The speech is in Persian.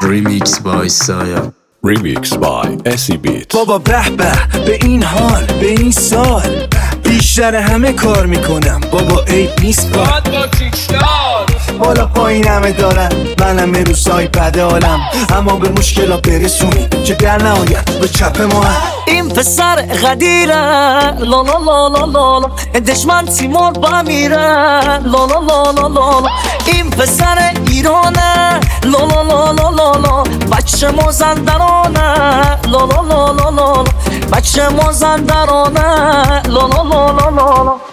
Remix by Saya. Remix by SE Beat. بابا به به این حال به این سال بیشتر همه کار میکنم بابا عیب نیست باید با کیکدار بالا پایین همه دارن منم روزای بد عالم اما به مشکلات برسونی که در نهایت به چپ ما هم این پسر غدیره لا لا لا لا لا دشمن تیمور بمیره لا لا لا لا لا این پسر ایرانه لا لا لا لا لا لا بچه مازندرانه لا لا لا لا لا بچه مازندرانه لا لا لا لا لا